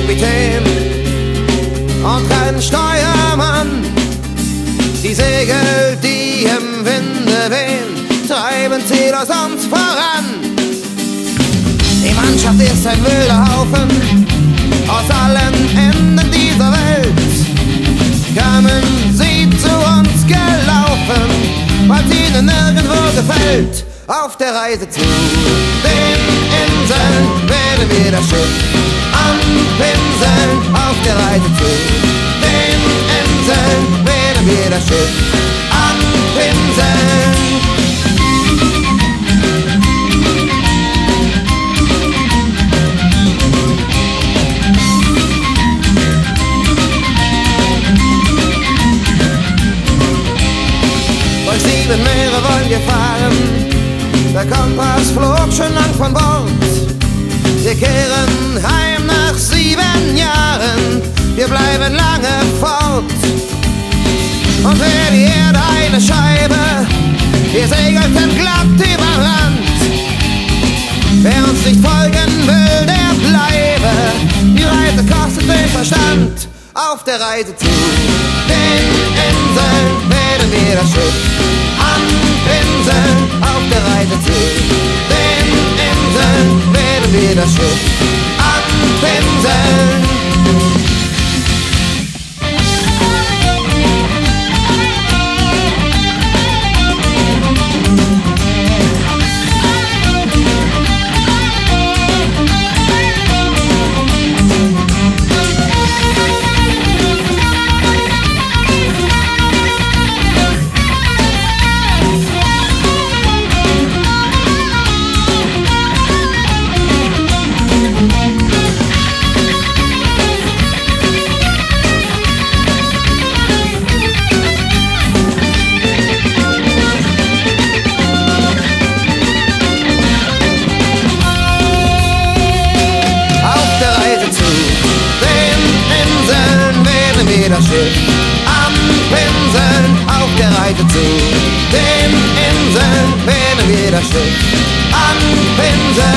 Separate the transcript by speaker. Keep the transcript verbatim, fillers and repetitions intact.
Speaker 1: Kapitän und kein Steuermann. Die Segel, die im Winde wehen, treiben ziellos uns voran. Die Mannschaft ist ein wilder Haufen aus allen Enden dieser Welt. Kamen sie zu uns gelaufen, weil es ihnen nirgendwo gefällt. Auf der Reise zu den Inseln werden wir das Schiff anpinseln. Auf der Reise zu den Inseln werden wir das Schiff anpinseln. Durch sieben Meere wollen wir fahren, der Kompass flog schon lang von Bord. Wir kehren heim nach sieben Jahren, wir bleiben lange fort. Und wäre die Erde eine Scheibe, wir segelten glatt über Land. Wer uns nicht folgen will, der bleibe, die Reise kostet den Verstand. Auf der Reise zu den Inseln werden wir das Schiff anpinseln. Auf der Reise zu den Inseln werden wir das Schiff anpinseln. Das Schiff anpinseln. Auf der Reise zu den Inseln werden wir das Schiff anpinseln.